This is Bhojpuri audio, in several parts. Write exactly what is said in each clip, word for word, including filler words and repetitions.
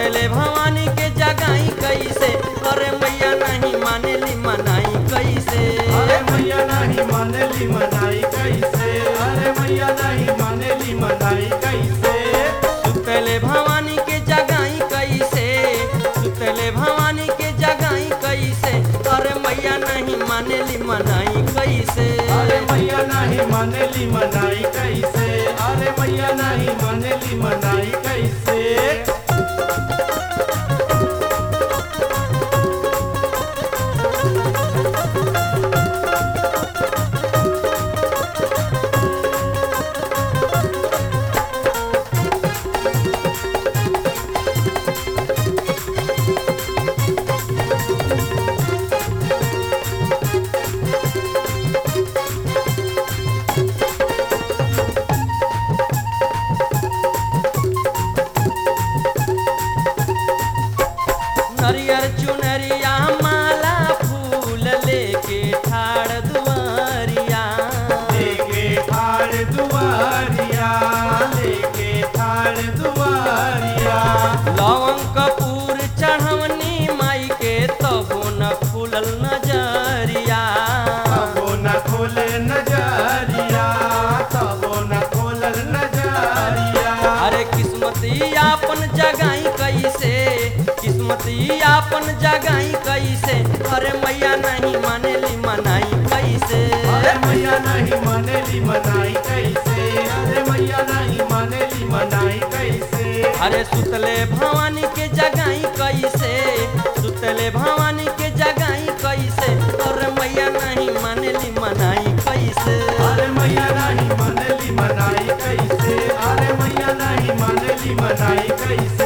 सुतले भवानी के जगाई कैसे, अरे मैया नहीं मानेली मनाई कैसे। अरे मैया नहीं मानेली मनाई कैसे, अरे मैया नहीं मानेली मनाई कैसे। सुतले भवानी के जगाई कैसे, सुतले भवानी के जगाई कैसे, अरे मैया नहीं मानेली मनाई कैसे। अरे मैया नहीं मानेली मनाई कैसे, अरे मैया नहीं मानेली मनाई कैसे। नरियर चुनरिया माला फूल लेके ठाड़ दुआरिया, लेके ठाड़ दुआरिया, लेके ठाड़ दुआरिया। लवंग कपूर चढ़वनी माई के तबो न खुलल नजरिया, तबो न खोले नजरिया, तबो न खोलल नजरिया। अरे किस्मती आपन जगाई कैसे, किस्मती आपन जगाई कैसे, अरे मैया नहीं मानेली मनाई कैसे। अरे मैया नहीं मानेली मनाई कैसे, अरे मैया नहीं मानेली मनाई कैसे। अरे सुतले भवानी के जगाई कैसे, सुतले भवानी के जगाई कैसे, अरे मैया नहीं मानेली मनाई कैसे। अरे मैया नहीं मानेली मनाई कैसे, अरे मैया नहीं मानेली मनाई कैसे।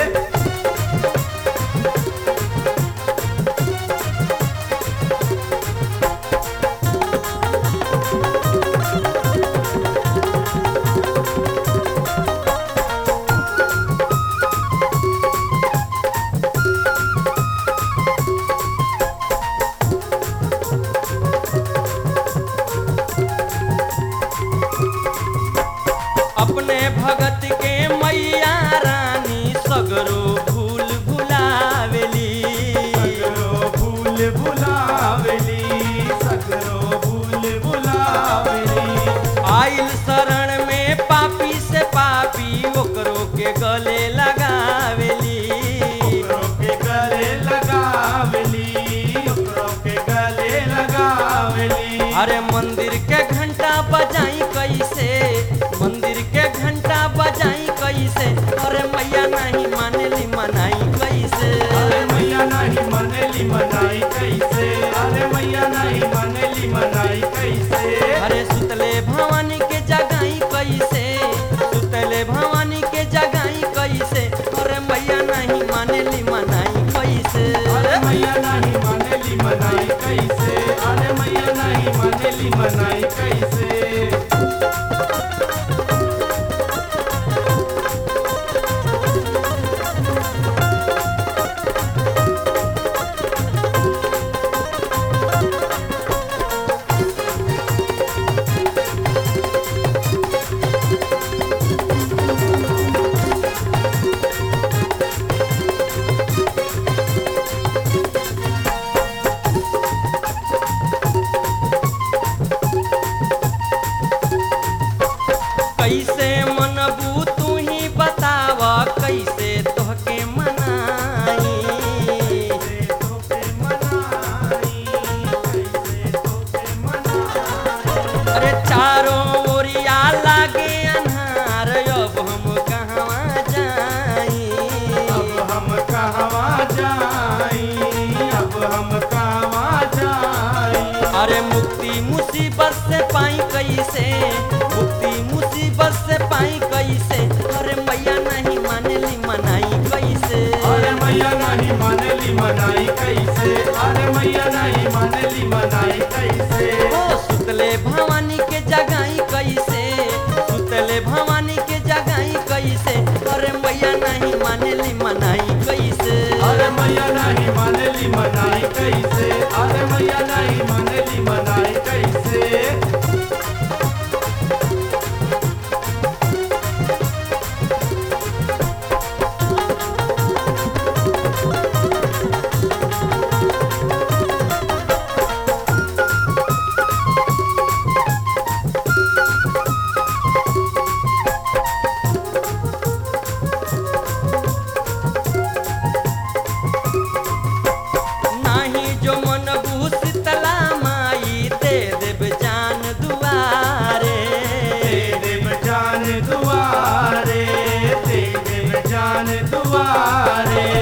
अपने भगत के मैया रानी सगरो भूल भुलावेली, सगरो भूल भुलावेली, सगरो भूल भुलावेली। आइल शरण में पापी से पापी ओकरो के गले लगावेली, ओकरो के गले लगावेली, ओकरो के गले लगावेली। अरे मंदिर के घंटा बजाई कैसे, मंदिर के घंटा बजाई कैसे, अरे मैया नहीं मानेली मनाई कैसे। अरे मैया नहीं मानेली मनाई कैसे, अरे मैया नहीं मानेली मनाई कैसे। अरे सुतले भवानी के जगाई कैसे, सुतले भवानी के जगाई कैसे, अरे मैया नहीं मानेली मनाई कैसे। अरे मैया नहीं मानेली मनाई कैसे, अरे मैया नहीं मानेली मनाई कैसे। कैसे मनबू तू ही बताव, कैसे तोहके मनाई। कैसे तोके मनाई, कैसे तोके मनाई। अरे चारों ओरिया लागे अन्हार, अब हम कहवा जाई। अब हम कहवा जाई, अब हम कहवा जाई। अरे मुक्ति मुसीबत से पाई कैसे, मुक्ति मुसीबत से पाई कैसे, अरे मैया नहीं मानेली मनाई कैसे। अरे मैया नहीं मानेली मनाई कैसे, अरे मैया नहीं मानेली मनाई कैसे। ओ सुतले भवानी के जगाई कैसे, सुतले भवानी के जगाई कैसे, अरे मैया नहीं मानेली मनाई कैसे। अरे मैया नहीं मानेली मनाई कैसे, अरे मैया नहीं मानेली मनाई कैसे।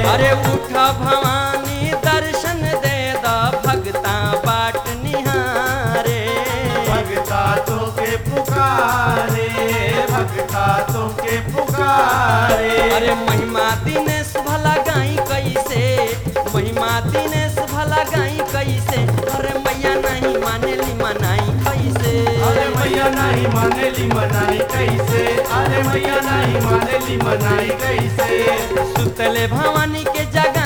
अरे उठ भवानी दर्शन दे द भगता बाट निहारे भगता तो के पुकारे भगता तो के पुकारे अरे महिमा दिनेश भला गाई कैसे महिमा दिनेश भला गाई कैसे अरे मैया नहीं मानेली मनाई कैसे अरे मैया नहीं मानेली मनाई कैसे अरे मैया नहीं मानेली मनाई कैसे सुतले भवानी के जगह